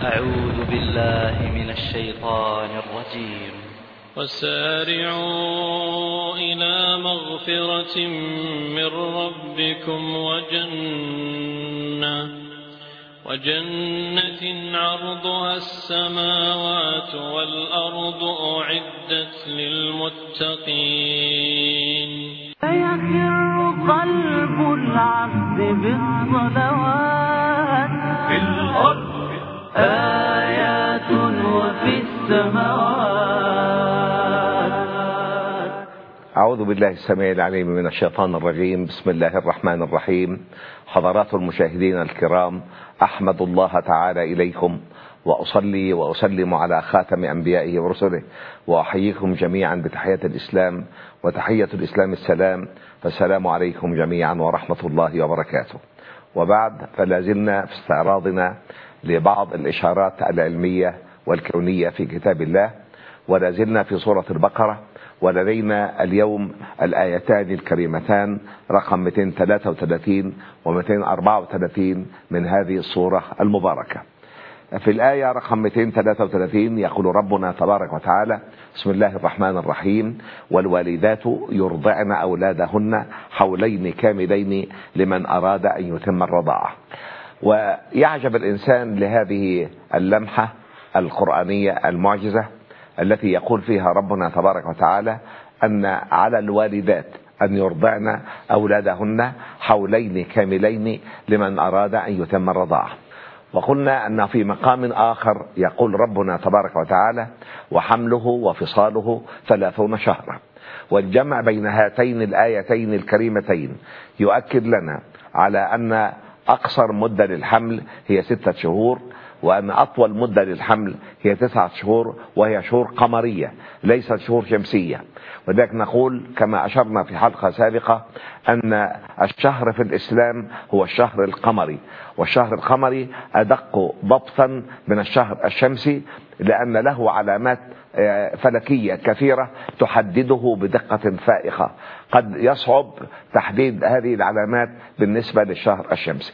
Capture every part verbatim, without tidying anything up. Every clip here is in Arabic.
أعوذ بالله من الشيطان الرجيم. وسارعوا إلى مغفرة من ربكم وجنة وجنة عرضها السماوات والأرض أعدت للمتقين. فيخر قلب العبد بالصلوات في الأرض آيات وفي السماوات. أعوذ بالله السميع العليم من الشيطان الرجيم. بسم الله الرحمن الرحيم. حضرات المشاهدين الكرام، أحمد الله تعالى إليكم وأصلي وأسلم على خاتم أنبيائه ورسله، وأحييكم جميعا بتحية الإسلام، وتحية الإسلام السلام، فالسلام عليكم جميعا ورحمة الله وبركاته. وبعد، فلازلنا في استعراضنا لبعض الإشارات العلمية والكونية في كتاب الله، ولازلنا في سورة البقرة، ولدينا اليوم الآيتان الكريمتان رقم مئتين وثلاثة وثلاثين و مئتين وأربعة وثلاثين من هذه السورة المباركة. في الآية رقم مئتين وثلاثة وثلاثين يقول ربنا تبارك وتعالى: بسم الله الرحمن الرحيم: والوالدات يرضعن أولادهن حولين كاملين لمن أراد أن يتم الرضاعة. ويعجب الإنسان لهذه اللمحة القرآنية المعجزة التي يقول فيها ربنا تبارك وتعالى أن على الوالدات أن يرضعن أولادهن حولين كاملين لمن أراد أن يتم الرضاعة. وقلنا أن في مقام آخر يقول ربنا تبارك وتعالى: وحمله وفصاله ثلاثون شهرا. والجمع بين هاتين الآيتين الكريمتين يؤكد لنا على أن أقصر مدة للحمل هي ستة شهور، وأن أطول مدة للحمل هي تسعة شهور، وهي شهور قمرية ليست شهور شمسية. ولذلك نقول كما أشرنا في حلقة سابقة أن الشهر في الإسلام هو الشهر القمري، والشهر القمري أدق ضبطا من الشهر الشمسي، لأن له علامات فلكية كثيرة تحدده بدقة فائقة، قد يصعب تحديد هذه العلامات بالنسبة للشهر الشمسي.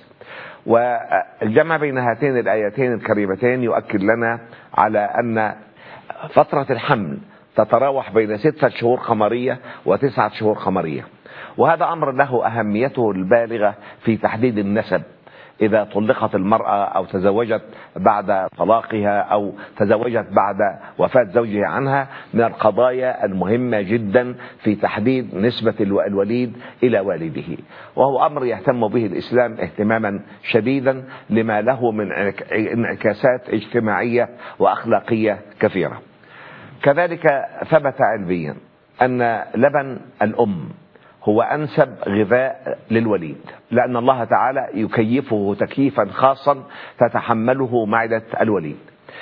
والجمع بين هاتين الآيتين الكريمتين يؤكد لنا على أن فترة الحمل تتراوح بين ستة شهور قمرية وتسعة شهور قمرية، وهذا أمر له أهميته البالغة في تحديد النسب. إذا طلقت المرأة أو تزوجت بعد طلاقها أو تزوجت بعد وفاة زوجها عنها، من القضايا المهمة جدا في تحديد نسبة الوليد إلى والده، وهو أمر يهتم به الإسلام اهتماما شديدا لما له من انعكاسات اجتماعية وأخلاقية كثيرة. كذلك ثبت علميا أن لبن الأم هو أنسب غذاء للوليد، لأن الله تعالى يكيفه تكييفا خاصا تتحمله معدة الوليد.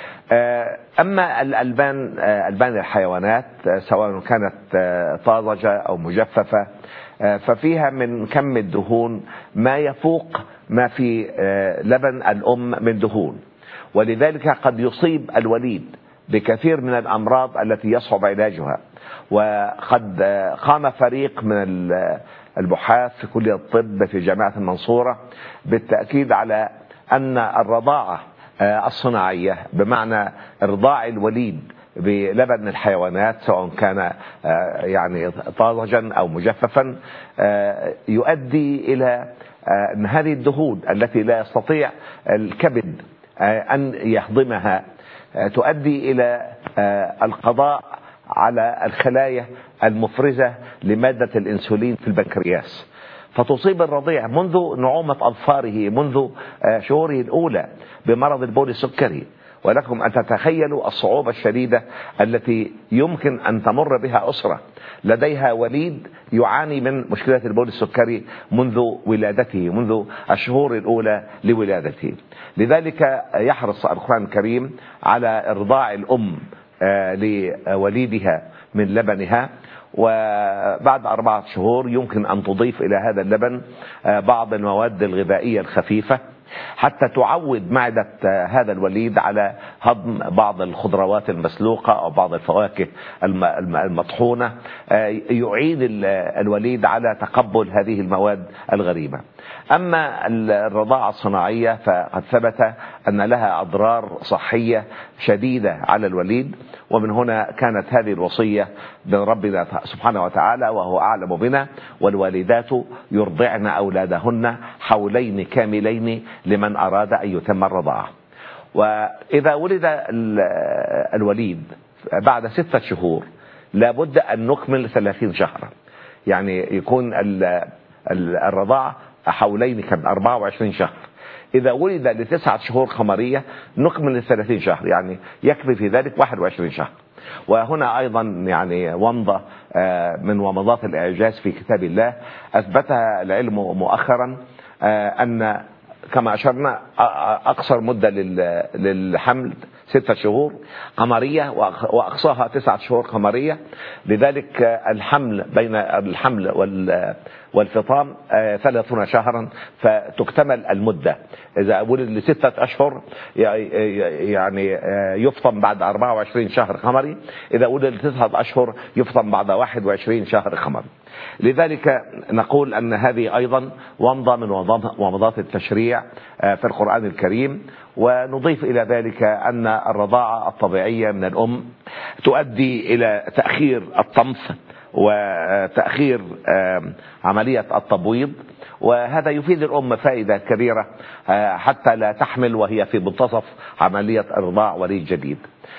أما الألبان، ألبان الحيوانات سواء كانت طازجة أو مجففة، ففيها من كم الدهون ما يفوق ما في لبن الأم من دهون، ولذلك قد يصيب الوليد بكثير من الأمراض التي يصعب علاجها. وقد قام فريق من البحاث في كلية الطب في جامعة المنصورة بالتأكيد على أن الرضاعة الصناعية، بمعنى إرضاع الوليد بلبن الحيوانات سواء كان يعني طازجا أو مجففا، يؤدي إلى أن هذه الدهون التي لا يستطيع الكبد أن يهضمها تؤدي إلى القضاء على الخلايا المفرزة لمادة الإنسولين في البنكرياس، فتصيب الرضيع منذ نعومة أظفاره، منذ شهوره الأولى بمرض البول السكري. ولكم أن تتخيلوا الصعوبة الشديدة التي يمكن أن تمر بها أسرة لديها وليد يعاني من مشكلة البول السكري منذ ولادته، منذ الشهور الأولى لولادته. لذلك يحرص القرآن الكريم على إرضاع الأم لوليدها من لبنها، وبعد أربعة شهور يمكن أن تضيف إلى هذا اللبن بعض المواد الغذائية الخفيفة حتى تعود معدة هذا الوليد على هضم بعض الخضروات المسلوقة أو بعض الفواكه المطحونة، يعين الوليد على تقبل هذه المواد الغريبة. أما الرضاعة الصناعية فقد ثبت أن لها أضرار صحية شديدة على الوليد. ومن هنا كانت هذه الوصية من ربنا سبحانه وتعالى وهو أعلم بنا: والوالدات يرضعن أولادهن حولين كاملين لمن أراد أن يتم الرضاعة. وإذا ولد الوليد بعد ستة شهور لابد أن نكمل ثلاثين شهرا، يعني يكون الرضاعة حولين كم أربعة وعشرين شهر. إذا ولد لتسعة شهور قمرية نكمل الثلاثين شهر، يعني يكفي في ذلك واحد وعشرين شهر. وهنا أيضا يعني ومضة من ومضات الإعجاز في كتاب الله أثبتها العلم مؤخرا، أن كما أشرنا أقصر مدة للحمل ستة شهور قمرية وأقصاها تسعة شهور قمرية. لذلك الحمل بين الحمل والفطام ثلاثون شهرا، فتكتمل المدة. إذا ولد لستة أشهر يعني يفطم بعد أربعة وعشرين شهر قمري، إذا ولد لتسعة أشهر يفطم بعد واحد وعشرين شهر قمري. لذلك نقول أن هذه أيضا ومضة من ومضات التشريع في القرآن الكريم. ونضيف إلى ذلك أن الرضاعة الطبيعية من الأم تؤدي إلى تأخير الطمث وتأخير عملية التبويض، وهذا يفيد الأم فائدة كبيرة حتى لا تحمل وهي في منتصف عملية إرضاع وليد جديد.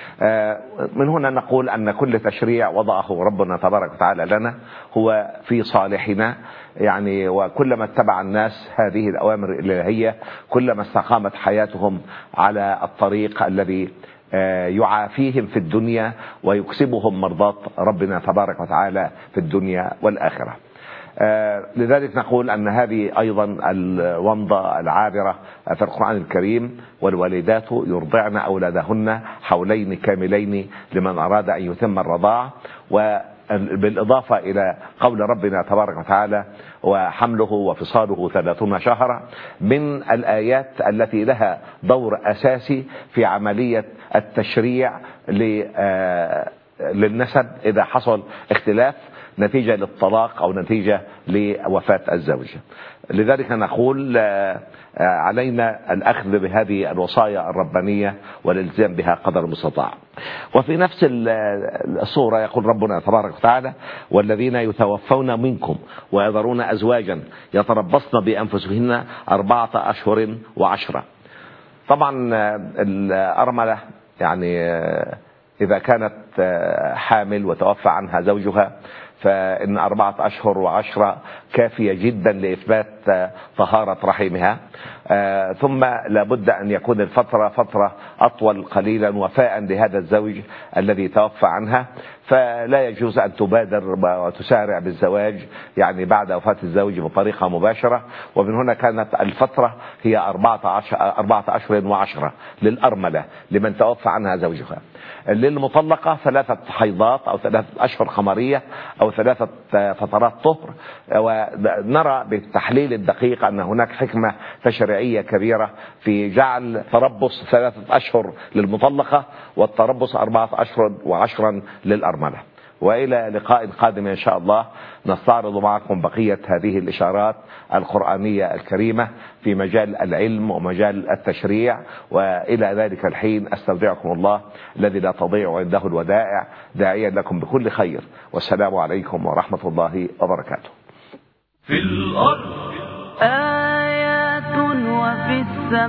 من هنا نقول أن كل تشريع وضعه ربنا تبارك وتعالى لنا هو في صالحنا، يعني وكلما اتبع الناس هذه الأوامر الإلهية كلما استقامت حياتهم على الطريق الذي يعافيهم في الدنيا ويكسبهم مرضاة ربنا تبارك وتعالى في الدنيا والآخرة. لذلك نقول أن هذه أيضا الومضة العابرة في القرآن الكريم: والوالدات يرضعن أولادهن حولين كاملين لمن أراد أن يتم الرضاعة. وبالإضافة إلى قول ربنا تبارك وتعالى: وحمله وفصاله ثلاثون شهرا، من الآيات التي لها دور أساسي في عملية التشريع للنسب إذا حصل اختلاف نتيجة للطلاق أو نتيجة لوفاة الزوج. لذلك نقول علينا الأخذ بهذه الوصايا الربانية والالتزام بها قدر المستطاع. وفي نفس الصورة يقول ربنا تبارك وتعالى: والذين يتوفون منكم ويذرون أزواجا يتربصن بأنفسهن أربعة أشهر وعشرة. طبعا الأرملة يعني إذا كانت حامل وتوفى عنها زوجها فإن أربعة أشهر وعشرة كافية جدا لإثبات طهارة رحمها. ثم لابد أن يكون الفترة فترة أطول قليلا وفاء لهذا الزوج الذي توفى عنها، فلا يجوز أن تبادر وتسارع بالزواج يعني بعد وفاة الزوج بطريقة مباشرة. ومن هنا كانت الفترة هي أربعة أشهر وعشرة للأرملة لمن توفى عنها زوجها. للمطلقة ثلاثة حيضات أو ثلاثة أشهر قمرية أو ثلاثة فترات طهر. ونرى بالتحليل الدقيق أن هناك حكمة تشريعية كبيرة في جعل تربص ثلاثة أشهر للمطلقة والتربص أربعة أشهر وعشرا للأرملة. وإلى لقاء قادم إن شاء الله نستعرض معكم بقية هذه الإشارات القرآنية الكريمة في مجال العلم ومجال التشريع. وإلى ذلك الحين أستودعكم الله الذي لا تضيع عنده الودائع، داعيا لكم بكل خير، والسلام عليكم ورحمة الله وبركاته. في الأرض آيات وفي السماء